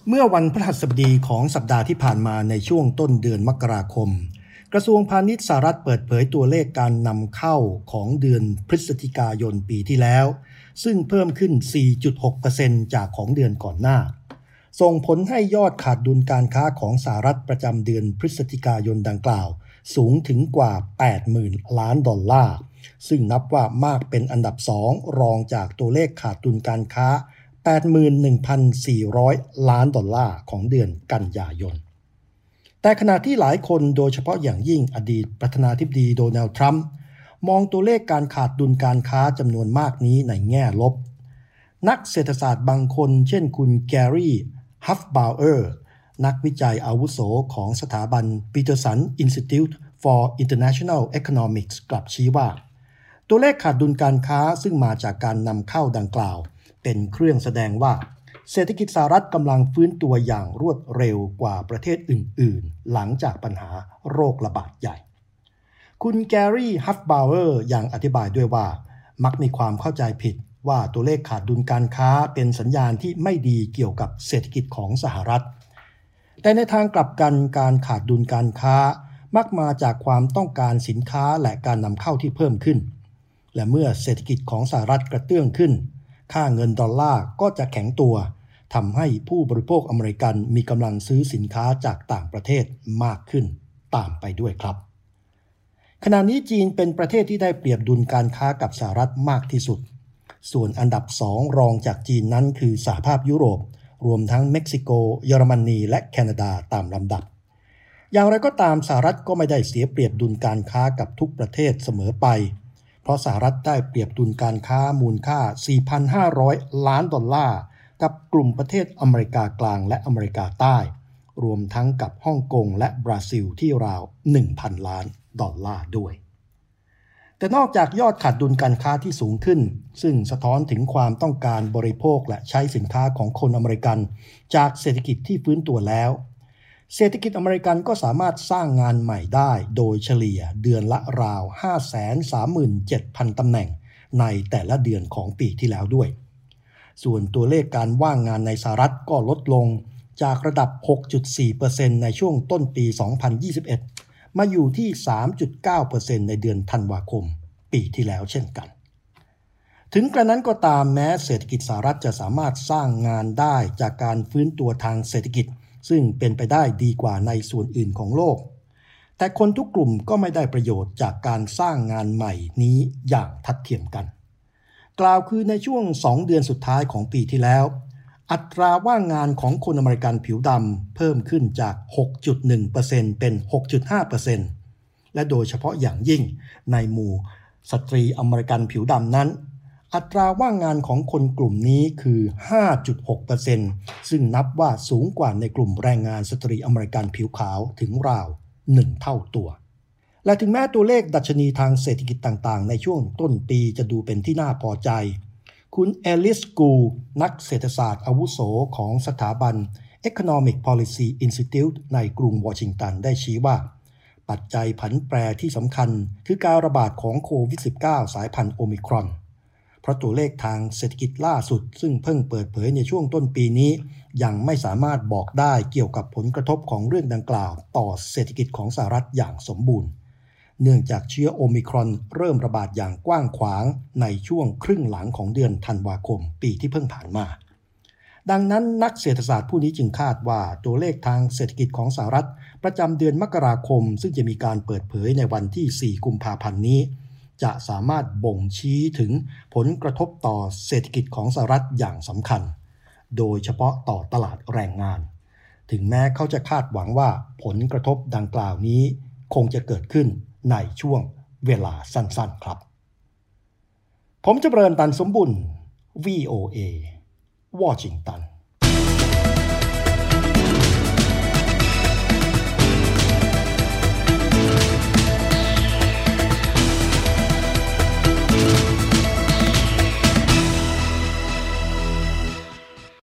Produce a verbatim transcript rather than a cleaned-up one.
เมื่อวันพฤหัสบดีของสัปดาห์ที่ผ่านมาในช่วงต้นเดือนมกราคมกระทรวงพาณิชย์สหรัฐเปิดเผยตัวเลขการนำเข้าของเดือนพฤศจิกายนปีที่แล้วซึ่งเพิ่มขึ้น สี่จุดหกเปอร์เซ็นต์ จากของเดือนก่อนหน้าส่งผลให้ยอดขาดดุลการค้าของสหรัฐประจำเดือนพฤศจิกายนดังกล่าวสูงถึงกว่า แปดหมื่น ล้านดอลลาร์ซึ่งนับว่ามากเป็นอันดับสองรองจากตัวเลขขาดดุลการค้าแปดหมื่นหนึ่งพันสี่ร้อย ล้านดอลลาร์ของเดือนกันยายนแต่ขณะที่หลายคนโดยเฉพาะอย่างยิ่งอดีตประธานาธิบดีโดนัลด์ทรัมป์มองตัวเลขการขาดดุลการค้าจำนวนมากนี้ในแง่ลบนักเศรษฐศาสตร์บางคนเช่นคุณแกรี่ ฮัฟบาวเออร์นักวิจัยอาวุโสของสถาบัน Peterson Institute for International Economics กลับชี้ว่าตัวเลขขาดดุลการค้าซึ่งมาจากการนำเข้าดังกล่าวเป็นเครื่องแสดงว่าเศรษฐกิจสหรัฐกำลังฟื้นตัวอย่างรวดเร็วกว่าประเทศอื่นๆหลังจากปัญหาโรคระบาดใหญ่คุณแกรี่ ฮัฟบาวเออร์ยังอธิบายด้วยว่ามักมีความเข้าใจผิดว่าตัวเลขขาดดุลการค้าเป็นสัญญาณที่ไม่ดีเกี่ยวกับเศรษฐกิจของสหรัฐแต่ในทางกลับกันการขาดดุลการค้ามักมาจากความต้องการสินค้าและการนำเข้าที่เพิ่มขึ้นและเมื่อเศรษฐกิจของสหรัฐกระเตื้องขึ้นค่าเงินดอลลาร์ก็จะแข็งตัวทำให้ผู้บริโภคอเมริกันมีกำลังซื้อสินค้าจากต่างประเทศมากขึ้นตามไปด้วยครับขณะนี้จีนเป็นประเทศที่ได้เปรียบดุลการค้ากับสหรัฐมากที่สุดส่วนอันดับสองรองจากจีนนั้นคือสหภาพยุโรปรวมทั้งเม็กซิโกเยอรมนีและแคนาดาตามลำดับอย่างไรก็ตามสหรัฐก็ไม่ได้เสียเปรียบดุลการค้ากับทุกประเทศเสมอไปเพราะสหรัฐได้เปรียบดุลการค้ามูลค่า สี่พันห้าร้อย ล้านดอลลาร์กับกลุ่มประเทศอเมริกากลางและอเมริกาใต้รวมทั้งกับฮ่องกงและบราซิลที่ราว หนึ่งพัน ล้านดอลลาร์ด้วยแต่นอกจากยอดขาดดุลการค้าที่สูงขึ้นซึ่งสะท้อนถึงความต้องการบริโภคและใช้สินค้าของคนอเมริกันจากเศรษฐกิจที่ฟื้นตัวแล้วเศรษฐกิจอเมริกันก็สามารถสร้างงานใหม่ได้โดยเฉลี่ยเดือนละราว ห้าแสนสามหมื่นเจ็ดพัน ตำแหน่งในแต่ละเดือนของปีที่แล้วด้วยส่วนตัวเลขการว่างงานในสหรัฐก็ลดลงจากระดับ หกจุดสี่เปอร์เซ็นต์ ในช่วงต้นปี สองพันยี่สิบเอ็ด มาอยู่ที่ สามจุดเก้าเปอร์เซ็นต์ ในเดือนธันวาคมปีที่แล้วเช่นกันถึงกระนั้นก็ตามแม้เศรษฐกิจสหรัฐจะสามารถสร้างงานได้จากการฟื้นตัวทางเศรษฐกิจซึ่งเป็นไปได้ดีกว่าในส่วนอื่นของโลกแต่คนทุกกลุ่มก็ไม่ได้ประโยชน์จากการสร้างงานใหม่นี้อย่างทัดเทียมกันกล่าวคือในช่วงสองเดือนสุดท้ายของปีที่แล้วอัตราว่างงานของคนอเมริกันผิวดำเพิ่มขึ้นจาก หกจุดหนึ่งเปอร์เซ็นต์ เป็น หกจุดห้าเปอร์เซ็นต์ และโดยเฉพาะอย่างยิ่งในหมู่สตรีอเมริกันผิวดำนั้นอัตราว่างงานของคนกลุ่มนี้คือ ห้าจุดหกเปอร์เซ็นต์ ซึ่งนับว่าสูงกว่าในกลุ่มแรงงานสตรีอเมริกันผิวขาวถึงราวหนึ่งเท่าตัวและถึงแม้ตัวเลขดัชนีทางเศรษฐกิจต่างๆในช่วงต้นปีจะดูเป็นที่น่าพอใจคุณเอลิสกูนักเศรษฐศาสตร์อาวุโสของสถาบัน Economic Policy Institute ในกรุงวอชิงตันได้ชี้ว่าปัจจัยผันแปรที่สำคัญคือการระบาดของโควิด สิบเก้า สายพันธุ์โอมิครอนเพราะตัวเลขทางเศรษฐกิจล่าสุดซึ่งเพิ่งเปิดเผยในช่วงต้นปีนี้ยังไม่สามารถบอกได้เกี่ยวกับผลกระทบของเรื่องดังกล่าวต่อเศรษฐกิจของสหรัฐอย่างสมบูรณ์เนื่องจากเชื้อโอมิครอนเริ่มระบาดอย่างกว้างขวางในช่วงครึ่งหลังของเดือนธันวาคมปีที่เพิ่งผ่านมาดังนั้นนักเศรษฐศาสตร์ผู้นี้จึงคาดว่าตัวเลขทางเศรษฐกิจของสหรัฐประจำเดือนมกราคมซึ่งจะมีการเปิดเผยในวันที่สี่กุมภาพันธ์นี้จะสามารถบ่งชี้ถึงผลกระทบต่อเศรษฐกิจของสหรัฐอย่างสำคัญโดยเฉพาะต่อตลาดแรงงานถึงแม้เขาจะคาดหวังว่าผลกระทบดังกล่าวนี้คงจะเกิดขึ้นในช่วงเวลาสั้นๆครับผมเจริญตันสมบุญ วี โอ เอ วอชิงตัน